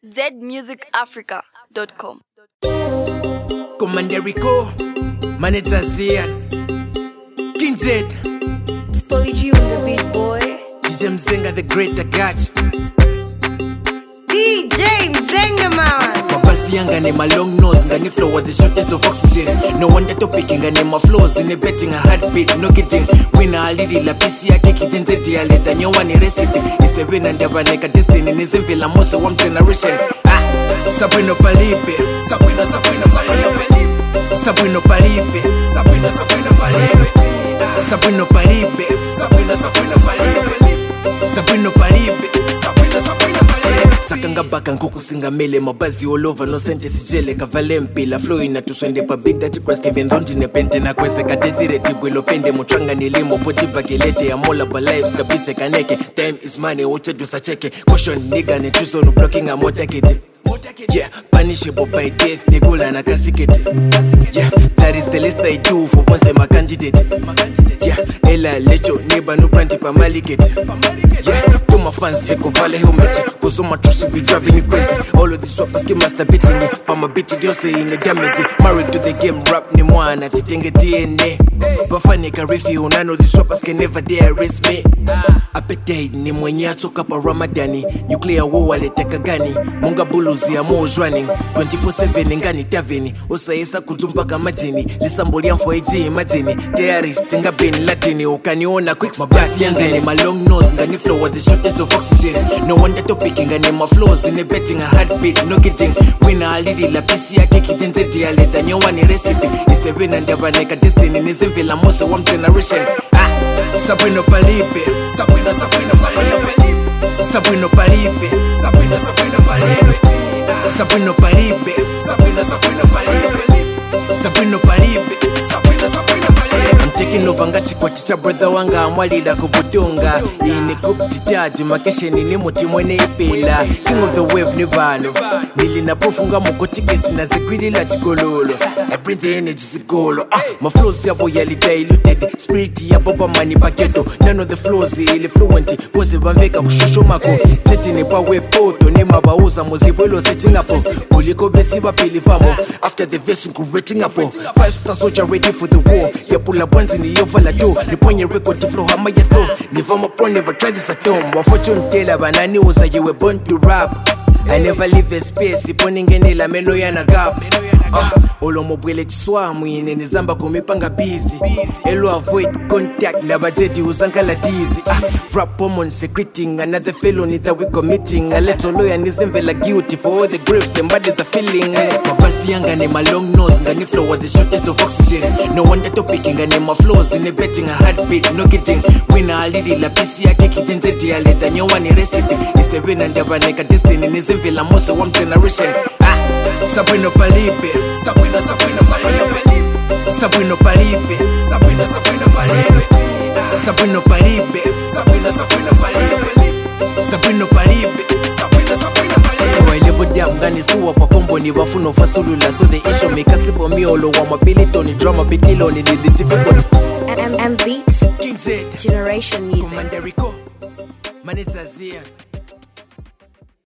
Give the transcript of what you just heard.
zmusicafrica.com. Commander Rico, Manager Zian, King Zed, It's Polly G on the beat, boy. DJ Mzenga the Great Agach. DJ Mzenga, man. Mabasi yanga ne my long nose, ngani flow with the shortage of oxygen. No wonder topic ngani my flows in a betting a heartbeat, no kidding. Wina alidi la pisi ya keki denze dialeta nyowa ni recipe. Isebena ndabaneka destiny nizimvila mose one generation. Sabuino palipe, Sabuino palipe, Sabuino palipe, Sabuino palipe, Sabuino palipe, Sabuino palipe, Sabuino palipe, Sabuino palipe. Sakanga baka nkuku singamele mabazi all over no sente sijele kavale mpila flow inatuswende pa big that crest even though ndine pente na kwese kadethire tibwilo pende muchanga nilimo poti bakilete ya mola ba lives kabise kaneke time is money uche dusacheke caution nigga ne tuzo no blocking a motakete. Yeah, punishable by death, Nigula na kasikete. Yeah, that is the list I do for once my candidate. Yeah, Ella lecho neighbor no brandy pa malikete. Yeah, to my fans they go vale helmet. Cause all my trust be driving me crazy. All of these rappers keep masturbating it. Pa my bitch they say in the damage. Married to the game rap ni mwana titenge DNA. Bafani karifi unano these rappers can never dare arrest me. Appetite ni mwenye atoka pa Ramadani. Nuclear war waliteka gani. Munga buluzi ya mo's running 24/7 ngani taveni. Osaisa kutumpaka majini. Lisamboli mfo eji imagine. Terrorist nga Ben Latini. Ukaniona quick mabasi yanzeni. My long nose ngani flow with the shortage of oxygen. No wonder topic ngani my flows in a betting a heartbeat, no kidding. Wina alidi la pisi ya keki denze dialeta nyowa ni recipe. Isebena ndabaneka destiny nizimvila mose one generation. Sabuino palipe, Sabuino palipe, Sabuino palipe, Sabuino palipe, Sabuino palipe, Sabuino palipe, Sabuino palipe, Sabuino palipe. I'm taking over ngachi kwa chicha brother wanga amwalida kubutunga. Ini kuptitaji makesheni ni muti mwene ipila. King of the wave ni vano. Nili na profunga mukotike sina zikwili la chigololo. I bring the energy zigolo. My flows yabo yali diluted. Spirit ya baba mani paketo. None of the flows ili fluent. Pose bamveka kushosho mako. Seti ni pa wepoto. Ni mabauza muzibwelo setting up. Kuliko besi bapili famo. After the verse rating up. 5-star soldier ready for the war. Ya pula bonzi ni yovala do. Niponye record to flow hama ya throw. Nivama pro never try this at home. Wa fortune teller banani uza you were born to rap. I never leave a space. Iponingene la meno ya na gap. Olomo bwele chiswa mwine nizamba kumipanga busy. Elo avoid contact na bajeti usankala tizi. Rap on secreting another felony that we committing. A little lawyer nizembela guilty for all the graves them bodies are feeling. Mabasi yanga ne my long nose ngani flow with the shortage of oxygen. No wonder topic ngani my flows in a betting a heartbeat, no kidding. Wina alidi la pisi ya keki denze dialeta nyowa ni recipe. Isebena ndabaneka destiny nizimvila mose one generation. Sabuino palipe, Sabuino palipe, Sabuino palipe, Sabuino palipe, Sabuino palipe, Sabuino palipe, Sabuino palipe, Sabuino palipe. So I level down ngani suwa pa kombo ni wafuno fasulula. So the issue make us slip on me all over my ability on the drama bitilo ni the difficult. M Beats, King Zed, Generation Music. Commander Rico, Manager Zian.